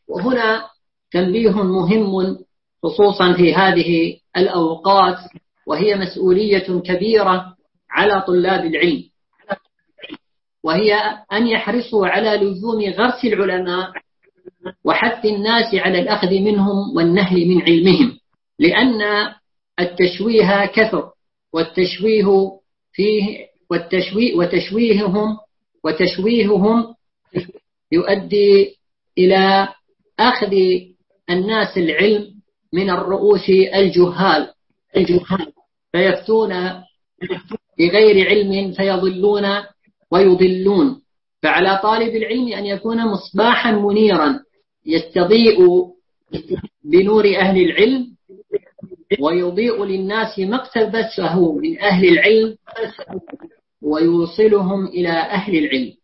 وهنا تنبيه مهم خصوصا في هذه الأوقات، وهي مسؤولية كبيرة على طلاب العلم، وهي أن يحرصوا على لزوم غرس العلماء وحث الناس على الأخذ منهم والنهل من علمهم، لأن التشويه كثر، والتشويه فيه وتشويههم يؤدي إلى أخذ الناس العلم من الرؤوس الجهال فيفتون بغير علم فيضلون ويضلون. فعلى طالب العلم أن يكون مصباحا منيرا يستضيء بنور أهل العلم ويضيء للناس ما اقتبسه من أهل العلم ويوصلهم إلى أهل العلم.